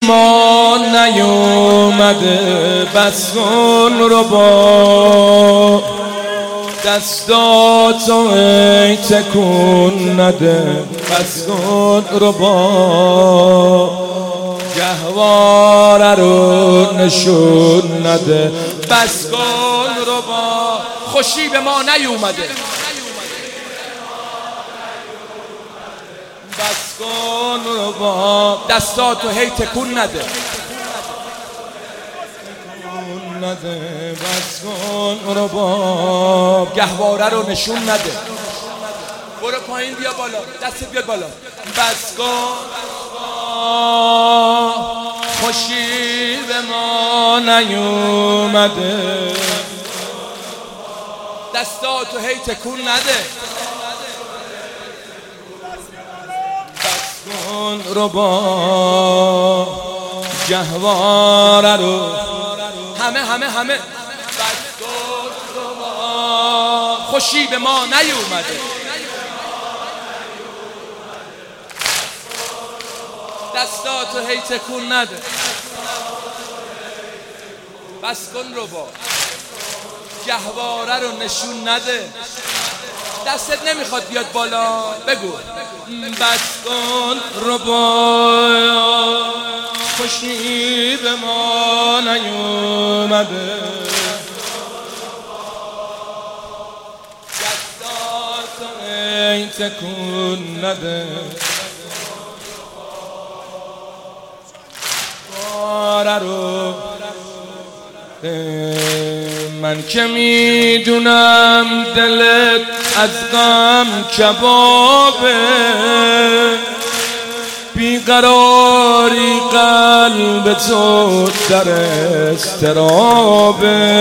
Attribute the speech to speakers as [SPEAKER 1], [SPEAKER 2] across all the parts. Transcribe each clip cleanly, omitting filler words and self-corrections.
[SPEAKER 1] ما نیومده، بس کن رو با دستاتو ای تکون نده، بس کن رو با گهواره رو نشون نده، بس کن رو با خوشی به ما نیومده، بس کن رو با دستاتو هی تکون نده، بس کن رو با گهواره رو نشون نده. برو پایین بیا بالا، دستت بیاد بالا. بس کن خوشی به ما نیومده، دستاتو هی تکون نده، بس کن رو با گهواره رو همه بس کن رو با خوشی به ما نیومده، دستاتو هی تکون نده، بس کن رو با گهواره رو نشون نده. دستت نمیخواد بیاد بالا بگو. بس کن رو با خوشی به ما نیومده، دستاتو ای تکون نده، رو من که میدونم دلت از غم کبابه، بیقراری قلب تو در اضطرابه،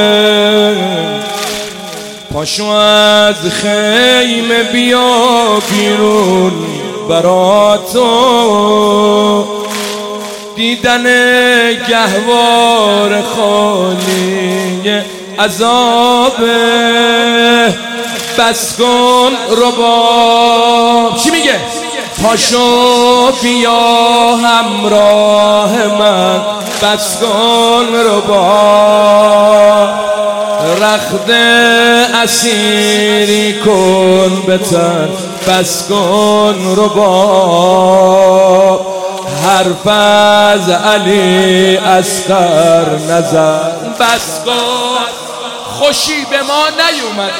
[SPEAKER 1] پاشو از خیمه بیا بیرون برا تو، دیدن گهوار خالی عذابه، بس کن رو با چی میگه؟ پاشو بیا همراه من، بس کن رو با رخت اسیری کن بتن، بس کن رو با حرف از علی اصغر نزن، بس کن خوشی به ما نیومد،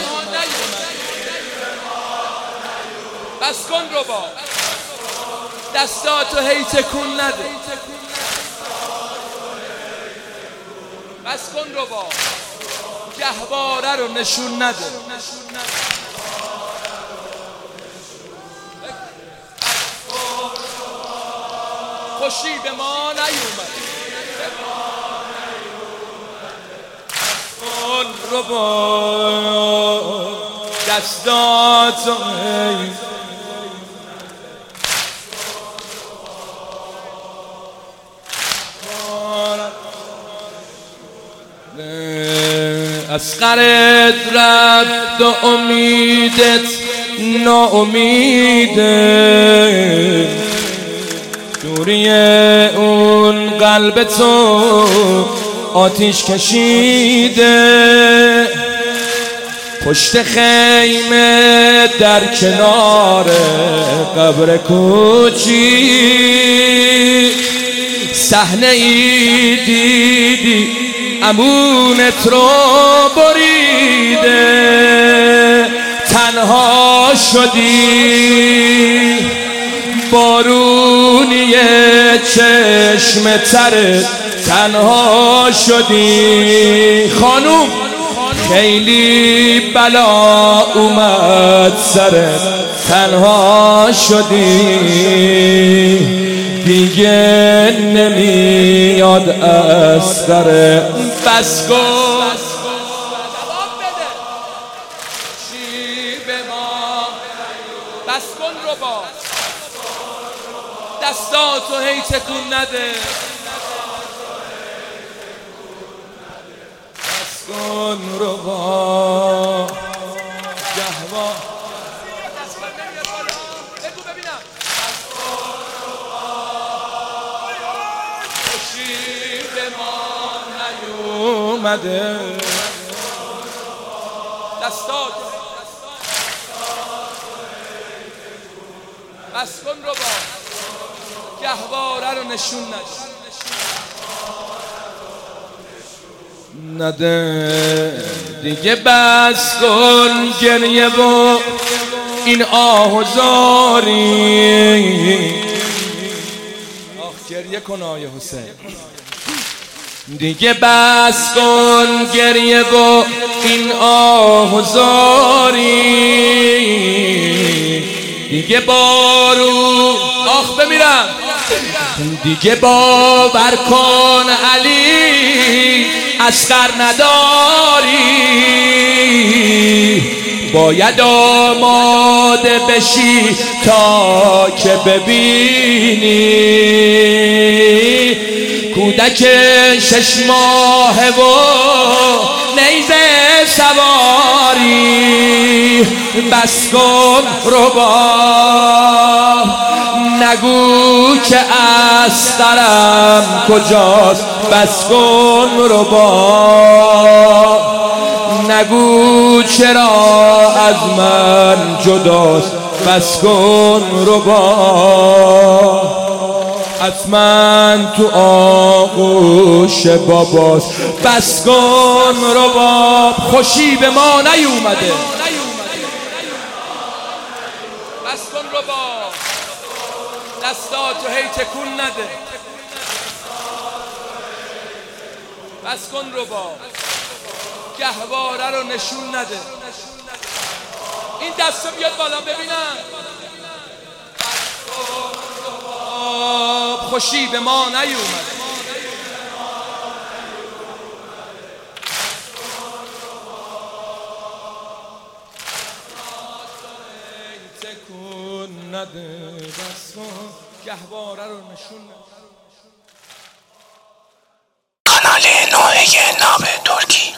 [SPEAKER 1] بس کن رو با دستاتو هی تکون نده، بس کن رو با گهواره رو نشون نده، خوشی به ما نیومد، کن رو با دستاتو اصغرت رفت و امیدت ناامیده، دوری اون قلب تو آتیش کشیده، پشت خیمه در کنار قبر کوچی، صحنه ای دیدی امونت رو بریده، تنها شدی بارونی چشم ترت، تنها شدی خانوم، خیلی بلا اومد سرت، تنها شدی دیگه نمیاد از سرت، بس کن بس کن رو با دستاتو هی تکون نده، بس کن رو با گهوا بگو ببینم، خوشی به ما نیومده. دستات بس کن رو با گهواره رو نشون نده دیگه. بس کن گریه و این آه و زاری. آخ گریه کن آیه حسین. دیگه بس کن گریه و این آه و زاری. دیگه بارو آخ بمیرم. دیگه باور کن علی اصغر نداری. باید آماده بشی تا که ببینی کودک 6 ماهه و نیزه سواری. بس کن ربا نگو که استرم کجاست. بس کن ربا نگو چرا از من جداست. بس کن ربا حتما تو آغوش باباست. بس کن ربا خوشی به ما نیومده. بس کن ربا دستاتو هی تکون نده. بس کن ربا گهواره رو نشون نده. این دستو بیاد بالا ببینم. خوشی به ما نیومده. تکون نده. بس کن گهواره رو نشون نده.
[SPEAKER 2] کانال نوحه ناب